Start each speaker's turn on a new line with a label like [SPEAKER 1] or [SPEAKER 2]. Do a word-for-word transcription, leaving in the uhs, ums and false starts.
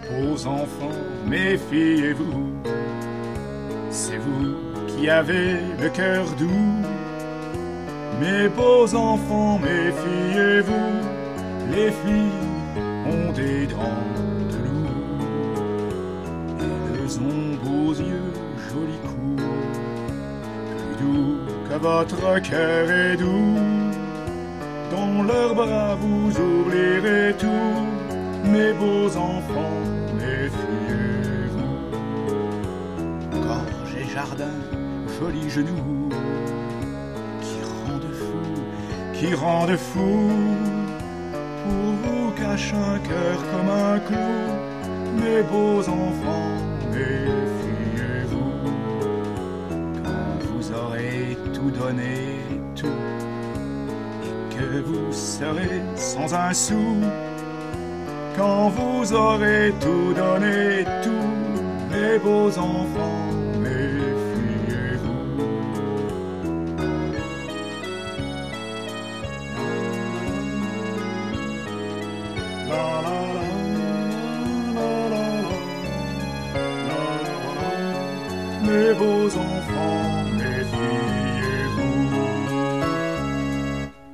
[SPEAKER 1] Beaux enfants, méfiez-vous, c'est vous qui avez le cœur doux. Mes beaux enfants, méfiez-vous, les filles ont des dents de loup. Elles ont beaux yeux, jolis coups, plus doux que votre cœur est doux. Dans leurs bras vous oublierez tout, mes beaux enfants, méfiez-vous. Gorge et jardin, jolis genoux, qui rendent fou, qui rendent fou, pour vous cache un cœur comme un clou, mes beaux enfants, méfiez-vous. Quand vous aurez tout donné, tout, et que vous serez sans un sou, quand vous aurez tout donné, tout, mes beaux enfants, méfiez-vous. La, la, la, la, la, la, la, la, la, mes beaux enfants.